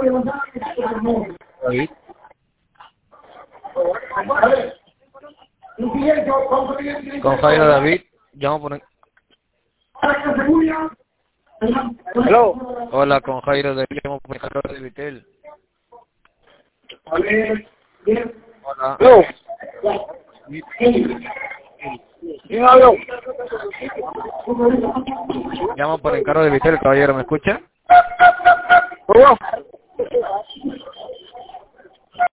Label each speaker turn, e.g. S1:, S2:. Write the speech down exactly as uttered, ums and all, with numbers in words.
S1: David. Con Jairo David, llamo por...
S2: Hello.
S1: Hola, con Jairo David, llamo por Carlos de Vitel. Hola.
S2: Hello. ¿Quién habló?
S1: Llamo por encargo de Vitel, caballero, ¿me escucha?
S2: ¿Cómo?